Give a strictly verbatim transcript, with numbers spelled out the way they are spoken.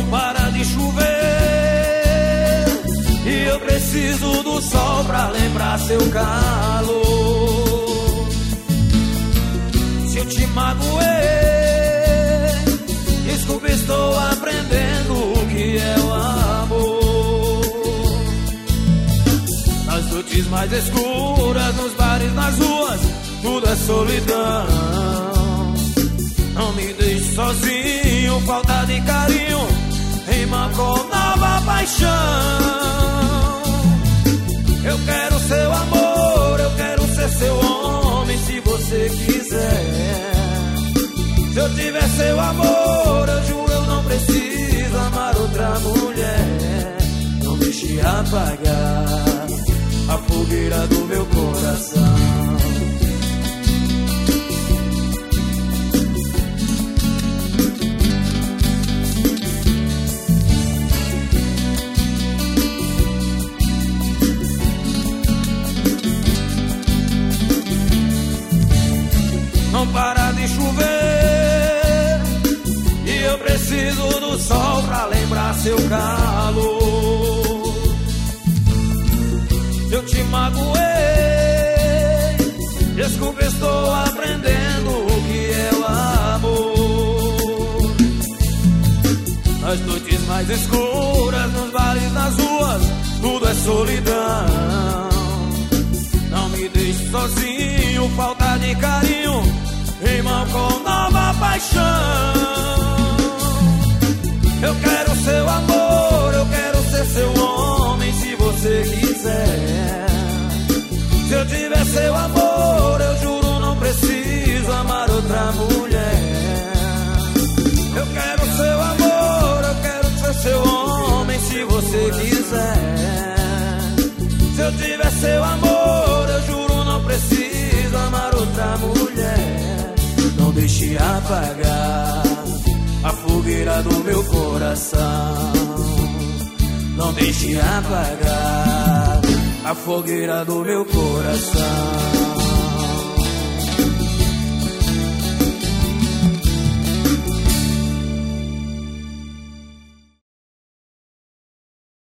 Não para de chover e eu preciso do sol pra lembrar seu calor. Se eu te magoei, desculpa, estou aprendendo o que é o amor. Nas noites mais escuras, nos bares, nas ruas, tudo é solidão. Não me deixe sozinho, falta de carinho, rima com nova paixão. Eu quero seu amor, eu quero ser seu homem, se você quiser. Se eu tiver seu amor, eu juro, eu não preciso amar outra mulher. Não deixe apagar a fogueira do meu coração. Não para de chover e eu preciso do sol pra lembrar seu calor. Eu te magoei, desculpa, estou aprendendo o que é o amor. Nas noites mais escuras, nos bares, nas ruas, tudo é solidão. Não me deixe sozinho, falta de carinho, rima com nova paixão. Eu quero seu amor, eu quero ser seu homem, se você quiser. Se eu tiver seu amor, eu juro, não preciso amar outra mulher. Eu quero seu amor, eu quero ser seu homem, se você quiser. Se eu tiver seu amor, eu juro, não preciso amar outra mulher. Não deixe apagar a fogueira do meu coração. Não deixe apagar a fogueira do meu coração.